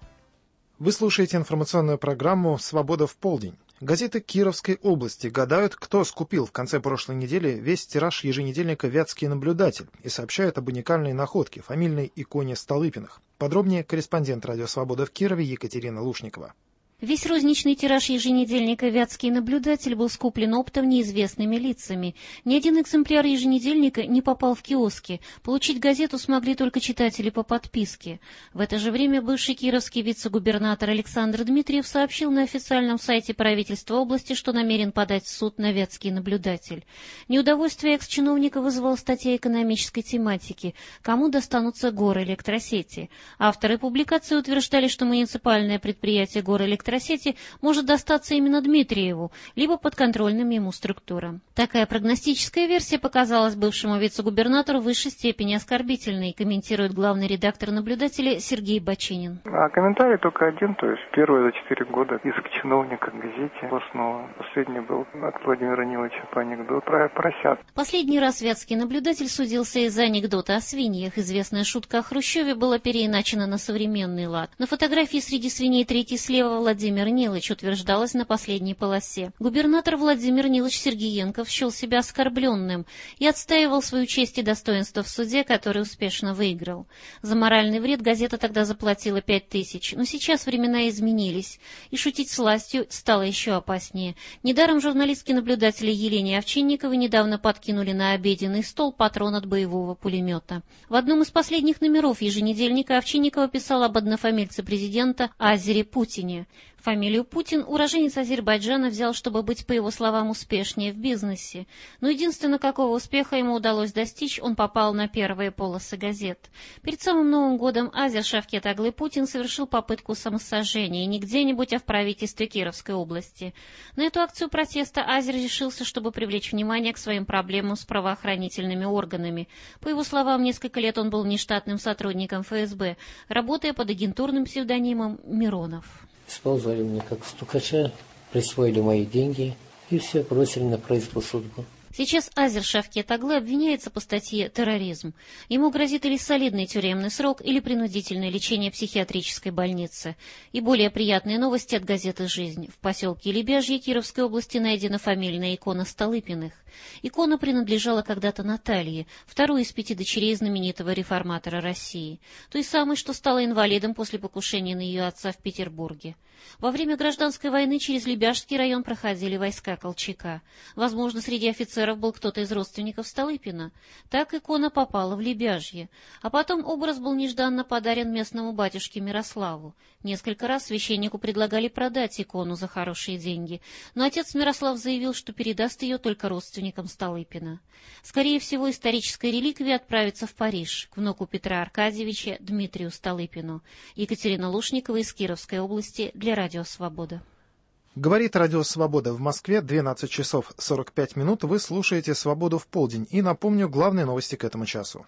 Вы слушаете информационную программу «Свобода в полдень». Газеты Кировской области гадают, кто скупил в конце прошлой недели весь тираж еженедельника «Вятский наблюдатель» и сообщают об уникальной находке, фамильной иконе Столыпиных. Подробнее корреспондент «Радио Свобода» в Кирове Екатерина Лушникова. Весь розничный тираж еженедельника «Вятский наблюдатель» был скуплен оптом неизвестными лицами. Ни один экземпляр еженедельника не попал в киоски. Получить газету смогли только читатели по подписке. В это же время бывший кировский вице-губернатор Александр Дмитриев сообщил на официальном сайте правительства области, что намерен подать в суд на «Вятский наблюдатель». Неудовольствие экс-чиновника вызвала статья экономической тематики «Кому достанутся горэлектросети?». Авторы публикации утверждали, что муниципальное предприятие «Горэлектросети» может достаться именно Дмитриеву, либо подконтрольным ему структурам. Такая прогностическая версия показалась бывшему вице-губернатору в высшей степени оскорбительной, комментирует главный редактор «Наблюдателя» Сергей Бочинин. А комментарий только один, то есть первый за четыре года иск чиновника к газете областного. Последний был от Владимира Ниловича по анекдоту про поросят. Последний раз «Вятский наблюдатель» судился из-за анекдота о свиньях. Известная шутка о Хрущеве была переиначена на современный лад. На фотографии среди свиней третий слева Владимир Владимир Нилыч утверждалось на последней полосе. Губернатор Владимир Нилыч Сергиенков счел себя оскорбленным и отстаивал свою честь и достоинство в суде, который успешно выиграл. За моральный вред газета тогда заплатила пять тысяч, но сейчас времена изменились, и шутить с властью стало еще опаснее. Недаром журналистки-наблюдатели Елене Овчинниковой недавно подкинули на обеденный стол патрон от боевого пулемета. В одном из последних номеров еженедельника Овчинникова писала об однофамильце президента Азере Путине. Фамилию Путин уроженец Азербайджана взял, чтобы быть, по его словам, успешнее в бизнесе. Но единственное, какого успеха ему удалось достичь, он попал на первые полосы газет. Перед самым Новым годом Азер Шавкет Аглы Путин совершил попытку самосожжения, и не где-нибудь, а в правительстве Кировской области. На эту акцию протеста Азер решился, чтобы привлечь внимание к своим проблемам с правоохранительными органами. По его словам, несколько лет он был внештатным сотрудником эф эс бэ, работая под агентурным псевдонимом Миронов. Использовали меня как стукача, присвоили мои деньги и все бросили на произвол судьбы. Сейчас Азер Шавкет Аглы обвиняется по статье «Терроризм». Ему грозит или солидный тюремный срок, или принудительное лечение в психиатрической больнице. И более приятные новости от газеты «Жизнь». В поселке Лебяжье Кировской области найдена фамильная икона Столыпиных. Икона принадлежала когда-то Наталье, второй из пяти дочерей знаменитого реформатора России, той самой, что стала инвалидом после покушения на ее отца в Петербурге. Во время гражданской войны через Лебяжский район проходили войска Колчака. Возможно, среди офицеров был кто-то из родственников Столыпина. Так икона попала в Лебяжье. А потом образ был нежданно подарен местному батюшке Мирославу. Несколько раз священнику предлагали продать икону за хорошие деньги, но отец Мирослав заявил, что передаст ее только родственникам Столыпина. Скорее всего, историческая реликвия отправится в Париж, к внуку Петра Аркадьевича Дмитрию Столыпину. Екатерина Лушникова из Кировской области для Радио Свобода. Говорит Радио Свобода в Москве, двенадцать часов сорок пять минут. Вы слушаете «Свободу в полдень». И напомню главные новости к этому часу.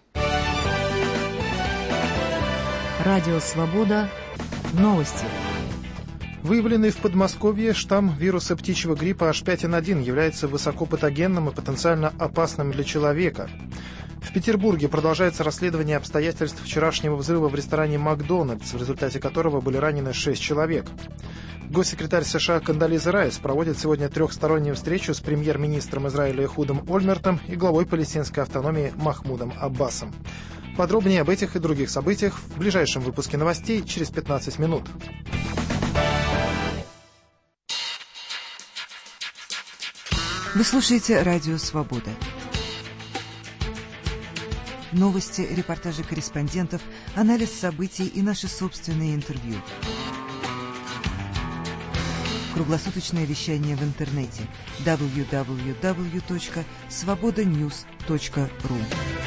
Радио Свобода. Новости. Выявленный в Подмосковье штамм вируса птичьего гриппа эйч пять эн один является высокопатогенным и потенциально опасным для человека. В Петербурге продолжается расследование обстоятельств вчерашнего взрыва в ресторане «Макдональдс», в результате которого были ранены шесть человек. Госсекретарь США Кондолиза Райс проводит сегодня трехстороннюю встречу с премьер-министром Израиля Эхудом Ольмертом и главой палестинской автономии Махмудом Аббасом. Подробнее об этих и других событиях в ближайшем выпуске новостей через пятнадцать минут. Вы слушаете Радио Свобода. Новости, репортажи корреспондентов, анализ событий и наши собственные интервью. Круглосуточное вещание в интернете дабл ю дабл ю дабл ю точка свобода ньюс точка ру.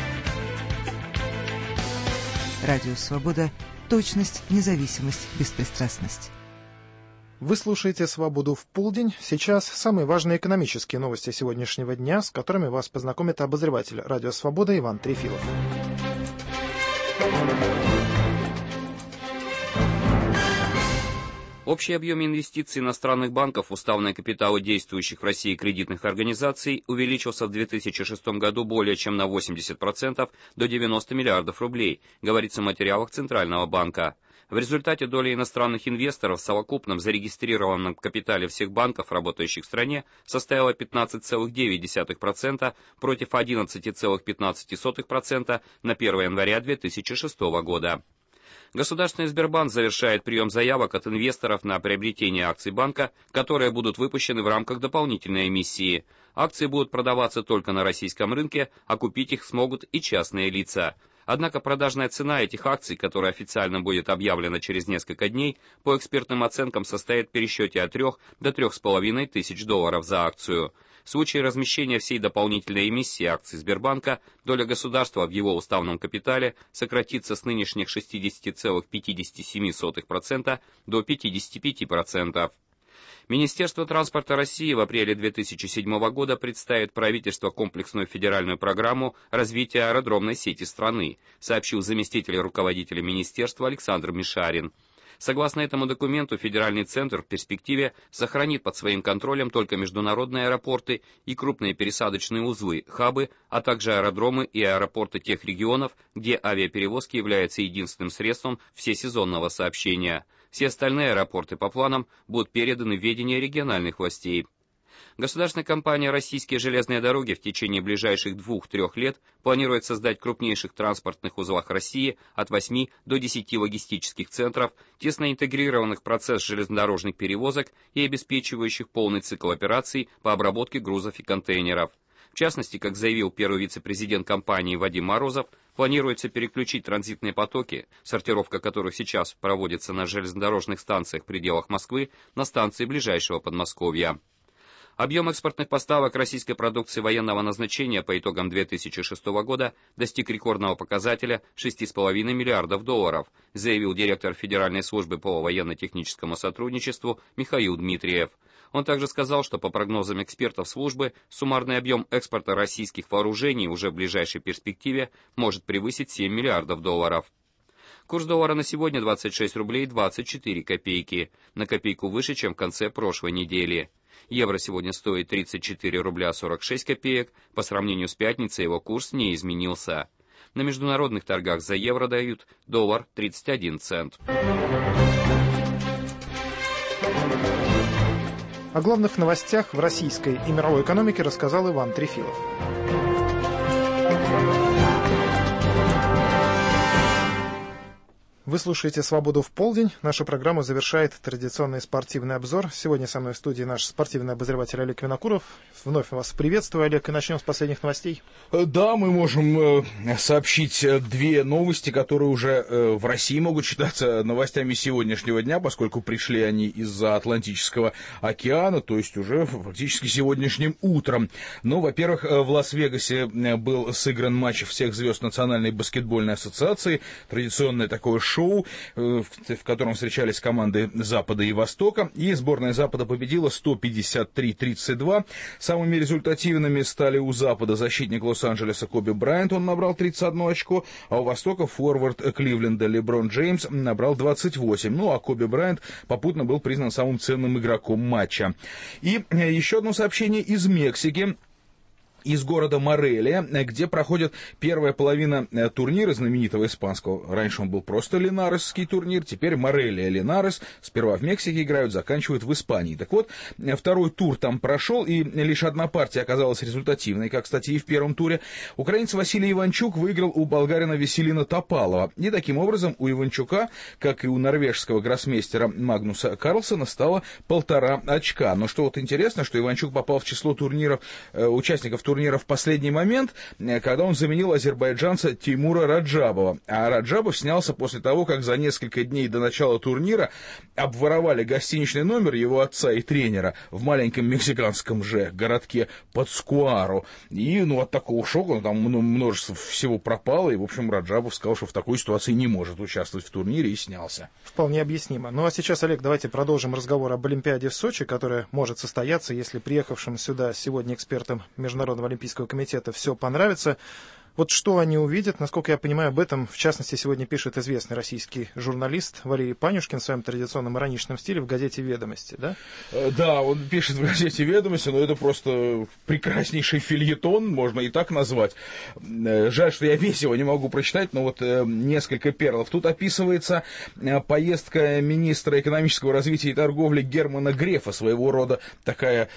Радио Свобода. Точность, независимость, беспристрастность. Вы слушаете «Свободу в полдень». Сейчас самые важные экономические новости сегодняшнего дня, с которыми вас познакомит обозреватель «Радио Свобода» Иван Трефилов. Общий объем инвестиций иностранных банков в уставные капиталы действующих в России кредитных организаций увеличился в две тысячи шестом году более чем на восемьдесят процентов до девяноста миллиардов рублей, говорится в материалах Центрального банка. В результате доля иностранных инвесторов в совокупном зарегистрированном капитале всех банков, работающих в стране, составила пятнадцать целых девять десятых процента против одиннадцати целых пятнадцати сотых процента на первое января две тысячи шестого года. Государственный Сбербанк завершает прием заявок от инвесторов на приобретение акций банка, которые будут выпущены в рамках дополнительной эмиссии. Акции будут продаваться только на российском рынке, а купить их смогут и частные лица. Однако продажная цена этих акций, которая официально будет объявлена через несколько дней, по экспертным оценкам состоит в пересчете от трёх до трёх с половиной тысяч долларов за акцию. В случае размещения всей дополнительной эмиссии акций Сбербанка доля государства в его уставном капитале сократится с нынешних шестидесяти целых пятидесяти семи сотых процента до пятидесяти пяти процентов. Министерство транспорта России в апреле две тысячи седьмого года представит правительству комплексную федеральную программу развития аэродромной сети страны, сообщил заместитель руководителя министерства Александр Мишарин. Согласно этому документу, федеральный центр в перспективе сохранит под своим контролем только международные аэропорты и крупные пересадочные узлы, хабы, а также аэродромы и аэропорты тех регионов, где авиаперевозки являются единственным средством всесезонного сообщения. Все остальные аэропорты по планам будут переданы в ведение региональных властей. Государственная компания «Российские железные дороги» в течение ближайших двух-трех лет планирует создать в крупнейших транспортных узлах России от восьми до десяти логистических центров, тесно интегрированных в процесс железнодорожных перевозок и обеспечивающих полный цикл операций по обработке грузов и контейнеров. В частности, как заявил первый вице-президент компании Вадим Морозов, планируется переключить транзитные потоки, сортировка которых сейчас проводится на железнодорожных станциях в пределах Москвы, на станции ближайшего Подмосковья. Объем экспортных поставок российской продукции военного назначения по итогам две тысячи шестого года достиг рекордного показателя шести с половиной миллиардов долларов, заявил директор Федеральной службы по военно-техническому сотрудничеству Михаил Дмитриев. Он также сказал, что по прогнозам экспертов службы, суммарный объем экспорта российских вооружений уже в ближайшей перспективе может превысить семь миллиардов долларов. Курс доллара на сегодня двадцать шесть рублей двадцать четыре копейки, на копейку выше, чем в конце прошлой недели. Евро сегодня стоит тридцать четыре рубля сорок шесть копеек, по сравнению с пятницей его курс не изменился. На международных торгах за евро дают доллар тридцать один цент. О главных новостях в российской и мировой экономике рассказал Иван Трефилов. Вы слушаете «Свободу в полдень». Нашу программу завершает традиционный спортивный обзор. Сегодня со мной в студии наш спортивный обозреватель Олег Винокуров. Вновь вас приветствую, Олег, и начнем с последних новостей. Да, мы можем сообщить две новости, которые уже в России могут считаться новостями сегодняшнего дня, поскольку пришли они из-за Атлантического океана, то есть уже фактически сегодняшним утром. Ну, во-первых, в Лас-Вегасе был сыгран матч всех звезд Национальной баскетбольной ассоциации, традиционное такое шоу, шоу, в котором встречались команды Запада и Востока, и сборная Запада победила сто пятьдесят три тридцать два. Самыми результативными стали у Запада защитник Лос-Анджелеса Коби Брайант, он набрал тридцать одно очко, а у Востока форвард Кливленда Леброн Джеймс набрал двадцать восемь. Ну, а Коби Брайант попутно был признан самым ценным игроком матча. И еще одно сообщение из Мексики. Из города Морелия, где проходит первая половина турнира знаменитого испанского. Раньше он был просто Линаресский турнир, теперь Морелия Линарес. Сперва в Мексике играют, заканчивают в Испании. Так вот, второй тур там прошел, и лишь одна партия оказалась результативной, как, кстати, и в первом туре. Украинец Василий Иванчук выиграл у болгарина Веселина Топалова. И таким образом у Иванчука, как и у норвежского гроссмейстера Магнуса Карлсона, стало полтора очка. Но что вот интересно, что Иванчук попал в число турниров, э, участников турнира в последний момент, когда он заменил азербайджанца Теймура Раджабова. А Раджабов снялся после того, как за несколько дней до начала турнира обворовали гостиничный номер его отца и тренера в маленьком мексиканском же городке Пацкуару. И ну, от такого шока там множество всего пропало, и, в общем, Раджабов сказал, что в такой ситуации не может участвовать в турнире, и снялся. Вполне объяснимо. Ну а сейчас, Олег, давайте продолжим разговор об Олимпиаде в Сочи, которая может состояться, если приехавшим сюда сегодня экспертам Международного Олимпийского комитета все понравится. Вот что они увидят, насколько я понимаю, об этом, в частности, сегодня пишет известный российский журналист Валерий Панюшкин в своем традиционном ироничном стиле в газете «Ведомости», да? Да, он пишет в газете «Ведомости», но это просто прекраснейший фельетон, можно и так назвать. Жаль, что я весь его не могу прочитать, но вот несколько перлов. Тут описывается поездка министра экономического развития и торговли Германа Грефа, своего рода такая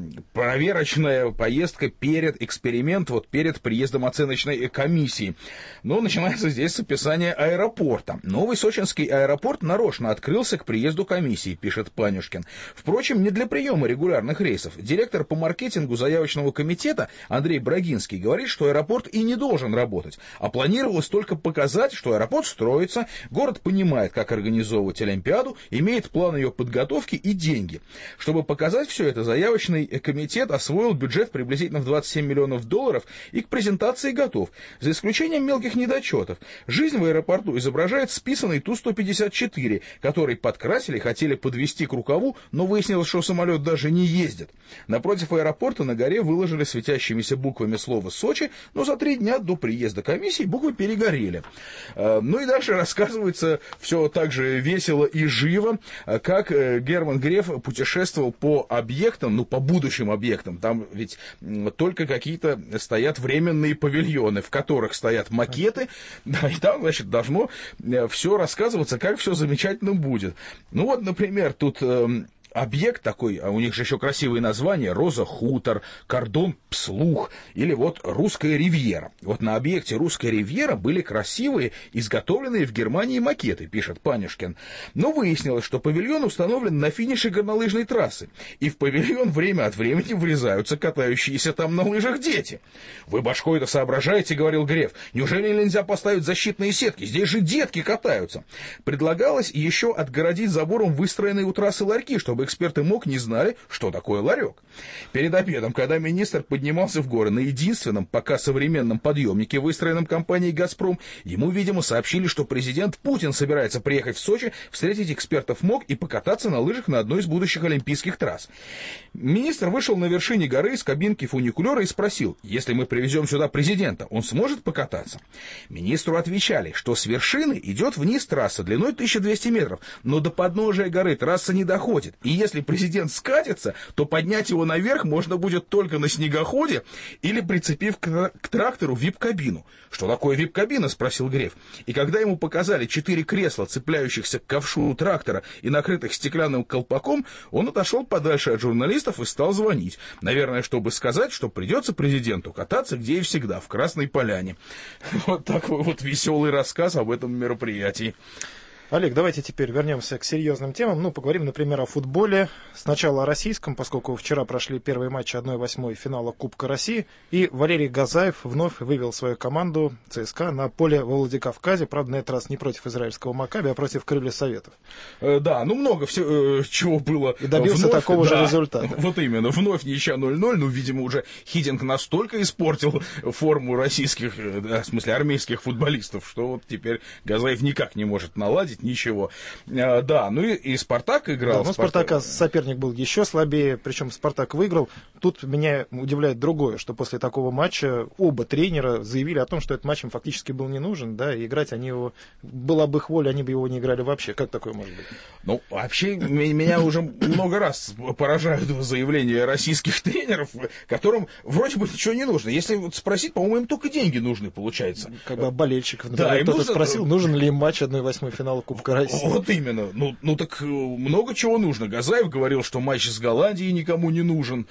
проверочная поездка перед эксперимент, вот перед приездом оценочной комиссии. Но начинается здесь с описания аэропорта. Новый сочинский аэропорт нарочно открылся к приезду комиссии, пишет Панюшкин. Впрочем, не для приема регулярных рейсов. Директор по маркетингу заявочного комитета Андрей Брагинский говорит, что аэропорт и не должен работать, а планировалось только показать, что аэропорт строится, город понимает, как организовывать Олимпиаду, имеет план ее подготовки и деньги. Чтобы показать все это, заявочный комитет освоил бюджет приблизительно в двадцать семь миллионов долларов и к презентации готов, за исключением мелких недочетов. Жизнь в аэропорту изображает списанный Ту сто пятьдесят четыре, который подкрасили, хотели подвести к рукаву, но выяснилось, что самолет даже не ездит. Напротив аэропорта на горе выложили светящимися буквами слово «Сочи», но за три дня до приезда комиссии буквы перегорели. Ну и дальше рассказывается все так же весело и живо, как Герман Греф путешествовал по объектам, ну, по будущим объектам. Там ведь только какие-то стоят временные павильоны, в которых стоят макеты, да, и там, значит, должно все рассказываться, как все замечательно будет. Ну вот, например, тут объект такой, а у них же еще красивые названия: Роза Хутор, Кордон Пслух или вот Русская Ривьера. Вот на объекте Русская Ривьера были красивые, изготовленные в Германии макеты, пишет Панюшкин. Но выяснилось, что павильон установлен на финише горнолыжной трассы, и в павильон время от времени врезаются катающиеся там на лыжах дети. «Вы башкой это соображаете», — говорил Греф. «Неужели нельзя поставить защитные сетки? Здесь же детки катаются». Предлагалось еще отгородить забором выстроенные у трассы ларьки, чтобы эксперты МОК не знали, что такое ларек. Перед обедом, когда министр поднимался в горы на единственном пока современном подъемнике, выстроенном компанией «Газпром», ему, видимо, сообщили, что президент Путин собирается приехать в Сочи, встретить экспертов МОК и покататься на лыжах на одной из будущих олимпийских трасс. Министр вышел на вершине горы из кабинки фуникулера и спросил: если мы привезем сюда президента, он сможет покататься? Министру отвечали, что с вершины идет вниз трасса длиной тысяча двести метров, но до подножия горы трасса не доходит, и если президент скатится, то поднять его наверх можно будет только на снегоходе или прицепив к, к трактору вип-кабину. «Что такое вип-кабина?» — спросил Греф. И когда ему показали четыре кресла, цепляющихся к ковшу трактора и накрытых стеклянным колпаком, он отошел подальше от журналистов и стал звонить. Наверное, чтобы сказать, что придется президенту кататься где и всегда, в Красной Поляне. Вот такой вот веселый рассказ об этом мероприятии. Олег, давайте теперь вернемся к серьезным темам. Ну, поговорим, например, о футболе. Сначала о российском, поскольку вчера прошли первые матчи одна восьмая финала Кубка России. И Валерий Газаев вновь вывел свою команду ЦСКА на поле во Владикавказе. Правда, на этот раз не против израильского Макаби, а против Крылья Советов. Э, да, ну много всего, э, чего было. И добился вновь такого да, же результата. Вот именно, вновь ничья ноль ноль. Ну, видимо, уже Хидинг настолько испортил форму российских, да, в смысле армейских футболистов, что вот теперь Газаев никак не может наладить ничего. А, да, ну и, и Спартак играл. Да, но Спартак... Спартака соперник был еще слабее, причем Спартак выиграл. Тут меня удивляет другое, что после такого матча оба тренера заявили о том, что этот матч им фактически был не нужен, да, и играть они его, была бы их воля, они бы его не играли вообще. Как такое может быть? Ну, вообще, меня уже много раз поражают заявления российских тренеров, которым вроде бы ничего не нужно. Если вот спросить, по-моему, им только деньги нужны, получается. Как бы болельщиков, например, да, кто-то нужно... спросил, нужен ли им матч одна восьмая финала Кубка России. Вот именно. Ну, ну так много чего нужно. Газаев говорил, что матч с Голландией никому не нужен.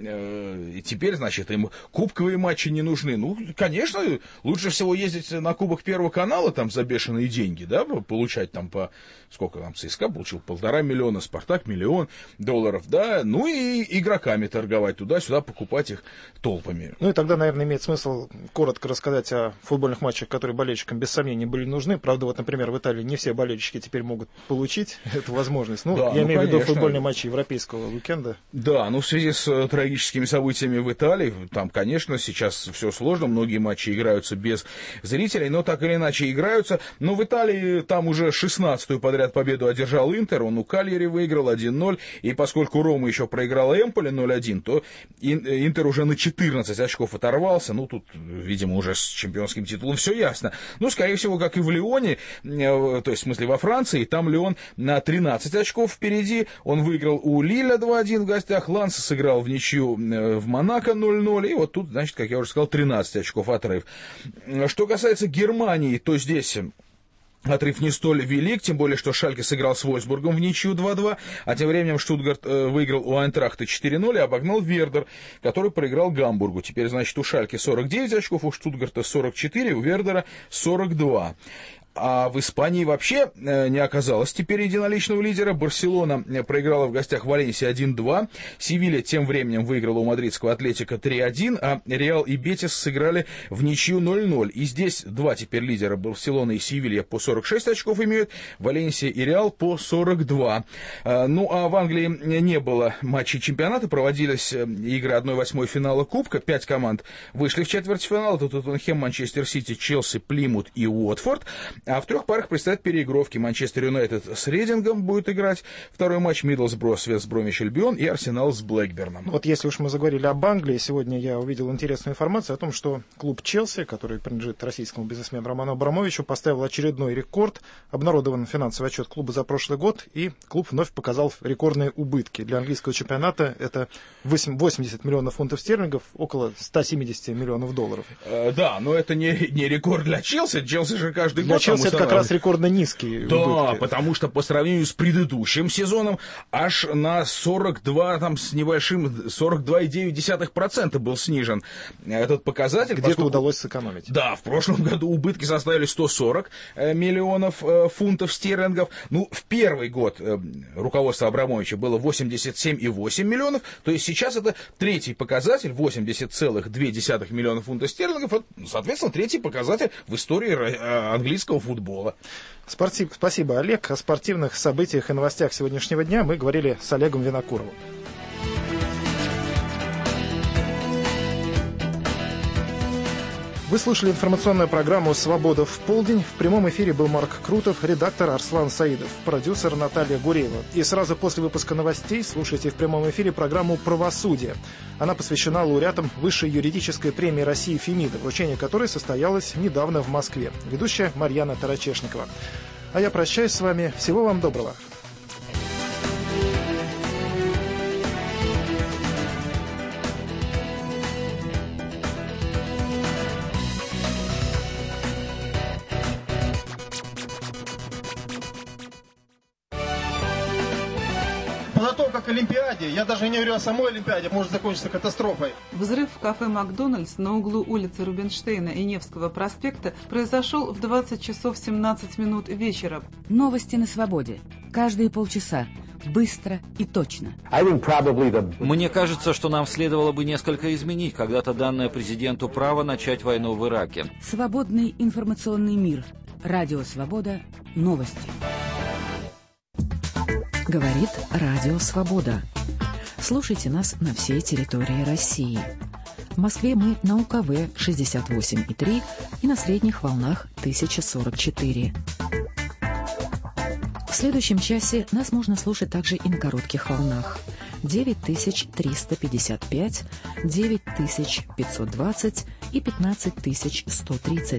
И теперь, значит, им кубковые матчи не нужны. Ну, конечно, лучше всего ездить на Кубок Первого канала там за бешеные деньги, да, получать там по... Сколько там ЦСКА получил? Полтора миллиона, Спартак миллион долларов, да. Ну и игроками торговать туда-сюда, покупать их толпами. Ну и тогда, наверное, имеет смысл коротко рассказать о футбольных матчах, которые болельщикам без сомнения были нужны. Правда, вот, например, в Италии не все болельщики болельщики теперь могут получить эту возможность. Ну, да, я ну, имею в виду конечно. футбольные матчи европейского уикенда. Да, ну в связи с э, трагическими событиями в Италии, там, конечно, сейчас все сложно, многие матчи играются без зрителей, но так или иначе играются. Но в Италии там уже шестнадцатую подряд победу одержал Интер, он у Кальяри выиграл один ноль, и поскольку Рома еще проиграла Эмполи ноль один, то Интер уже на четырнадцать очков оторвался. Ну, тут, видимо, уже с чемпионским титулом все ясно. Ну, скорее всего, как и в Лионе, то есть, в смысле, во Франции, там Лион на тринадцать очков впереди. Он выиграл у Лиля два один в гостях, Ланс сыграл в ничью в Монако ноль ноль, и вот тут, значит, как я уже сказал, тринадцать очков отрыв. Что касается Германии, то здесь отрыв не столь велик, тем более, что Шальке сыграл с Вольфсбургом в ничью два два, а тем временем Штутгарт э, выиграл у Айнтрахта четыре ноль и обогнал Вердер, который проиграл Гамбургу. Теперь, значит, у Шальке сорок девять очков, у Штутгарта сорок четыре, у Вердера сорок два. А в Испании вообще э, не оказалось теперь единоличного лидера. Барселона проиграла в гостях Валенсии один два. Севилья тем временем выиграла у мадридского Атлетико три один, а Реал и Бетис сыграли в ничью ноль ноль. И здесь два теперь лидера, Барселона и Севилья, по сорок шесть очков имеют, Валенсия и Реал по сорок два. Э, ну, а в Англии не было матчей чемпионата, проводились игры одна восьмая финала Кубка. Пять команд вышли в четвертьфинал. Это Тоттенхэм, Манчестер Сити, Челси, Плимут и Уотфорд. А в трех парах предстоят переигровки. Манчестер Юнайтед с Рейдингом будет играть второй матч, Мидлсбро с Вест Бромвич Альбион и Арсенал с Блэкберном. Вот если уж мы заговорили об Англии, сегодня я увидел интересную информацию о том, что клуб Челси, который принадлежит российскому бизнесмену Роману Абрамовичу, поставил очередной рекорд. Обнародован финансовый отчет клуба за прошлый год, и клуб вновь показал рекордные убытки. Для английского чемпионата это восемьдесят миллионов фунтов стерлингов, около сто семьдесят миллионов долларов. Э, да, но это не, не рекорд для Челси. Челси же каждый для год... Челси это как раз рекордно низкие да, убытки. Потому что по сравнению с предыдущим сезоном аж на сорок два, там с небольшим, сорок два и девять десятых процента был снижен этот показатель. Где-то поскольку... удалось сэкономить. Да, в прошлом году убытки составили сто сорок миллионов э, фунтов стерлингов. Ну, в первый год э, руководство Абрамовича было восемьдесят семь и восемь миллионов, то есть сейчас это третий показатель, восемьдесят целых две десятых миллиона фунтов стерлингов, это, соответственно, третий показатель в истории английского футбола. Спортив... Спасибо, Олег. О спортивных событиях и новостях сегодняшнего дня мы говорили с Олегом Винокуровым. Вы слушали информационную программу «Свобода в полдень». В прямом эфире был Марк Крутов, редактор Арслан Саидов, продюсер Наталья Гуреева. И сразу после выпуска новостей слушайте в прямом эфире программу «Правосудие». Она посвящена лауреатам Высшей юридической премии России «Фемида», вручение которой состоялось недавно в Москве. Ведущая Марьяна Тарачешникова. А я прощаюсь с вами. Всего вам доброго. Подготовка к Олимпиаде, я даже не говорю о самой Олимпиаде, может закончиться катастрофой. Взрыв в кафе «Макдональдс» на углу улицы Рубинштейна и Невского проспекта произошел в двадцать часов семнадцать минут вечера. Новости на свободе. Каждые полчаса. Быстро и точно. Мне кажется, что нам следовало бы несколько изменить когда-то данное президенту право начать войну в Ираке. Свободный информационный мир. Радио «Свобода». Новости. Говорит Радио Свобода. Слушайте нас на всей территории России. В Москве мы на У Ка Вэ шестьдесят восемь и три и на средних волнах тысяча сорок четыре. В следующем часе нас можно слушать также и на коротких волнах. девять тысяч триста пятьдесят пять, девять тысяч пятьсот двадцать и пятнадцать тысяч сто тридцать.